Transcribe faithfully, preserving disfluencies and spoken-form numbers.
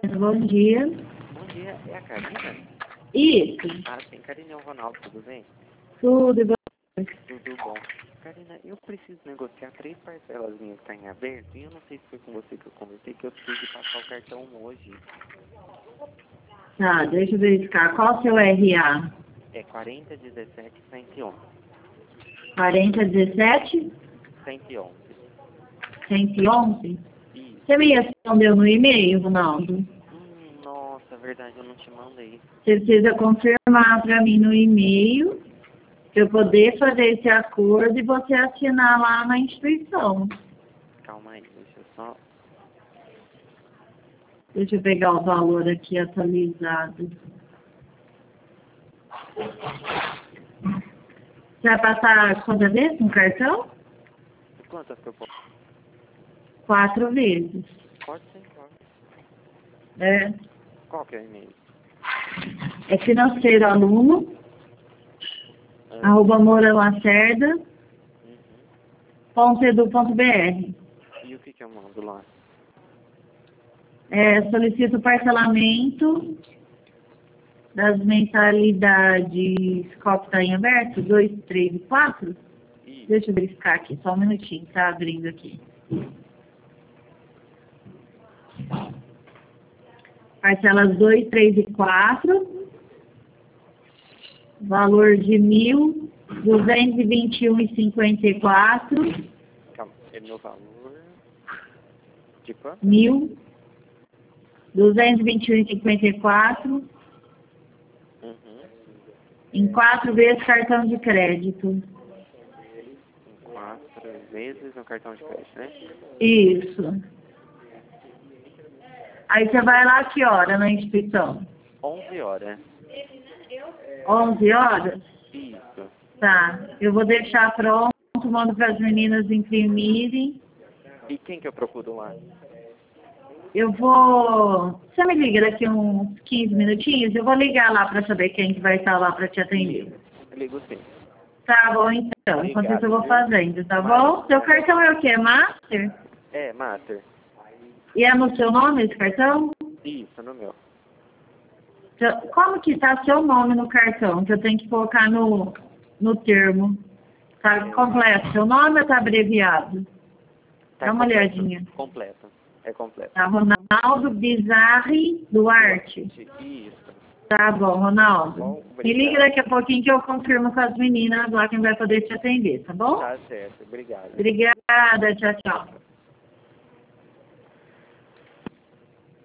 Bom dia. Bom dia, é a Karina? Isso. Ah, sim, Karina é o Ronaldo, tudo bem? Tudo e você? Tudo bom. Karina, eu preciso negociar três parcelas minhas que estão em aberto e eu não sei se foi com você que eu conversei, que eu preciso de passar o cartão hoje. Tá, deixa eu verificar. Qual o seu R A? É quarenta, dezessete, cento e onze. quarenta, dezessete, cento e onze. cento e onze? Isso. Você me respondeu no e-mail, Ronaldo? Hum, nossa, verdade, eu não te mandei. Você precisa confirmar para mim no e-mail para eu poder fazer esse acordo e você assinar lá na instituição. Calma aí, deixa eu só... Deixa eu pegar o valor aqui atualizado. Você vai passar quantas vezes no cartão? Quantas que eu posso? Quatro vezes. Pode ser, claro. É, Qual que é o e-mail? é financeiro aluno, Ah, arroba Moura Lacerda, uhum. ponto edu ponto br. E o que que eu mando lá? É, solicito parcelamento das mensalidades, qual que está em aberto? dois, três e quatro? Isso. Deixa eu verificar aqui, só um minutinho, tá abrindo aqui. Parcelas dois, três e quatro, valor de mil duzentos e vinte e um e cinquenta e quatro, Calma, é meu valor... De quanto? mil duzentos e vinte e um e cinquenta e quatro, Uhum. em quatro vezes cartão de crédito. Quatro vezes no cartão de crédito, né? Isso. Aí você vai lá que hora na instituição? onze horas. onze horas? Isso. Tá. Eu vou deixar pronto, mando para as meninas imprimirem. E quem que eu procuro lá? Eu vou... Você me liga daqui uns quinze minutinhos? Eu vou ligar lá para saber quem que vai estar lá para te atender. Ligo sim. Tá bom, então. Enquanto isso eu vou Obrigado, viu? fazendo, tá bom? Seu cartão é o quê? Master? É, Master. E é no seu nome esse cartão? Isso, no meu. Seu- Como que tá seu nome no cartão? Que eu tenho que colocar no, no termo. Tá completo seu nome ou tá abreviado? Tá Dá uma completo. olhadinha. Completo. É completo. Tá, Ronaldo Bizarri Duarte. Isso. Tá bom, Ronaldo. Bom, Me liga obrigado. daqui a pouquinho que eu confirmo com as meninas lá quem vai poder te atender, tá bom? Tá certo. Obrigado. Obrigada, tchau, tchau.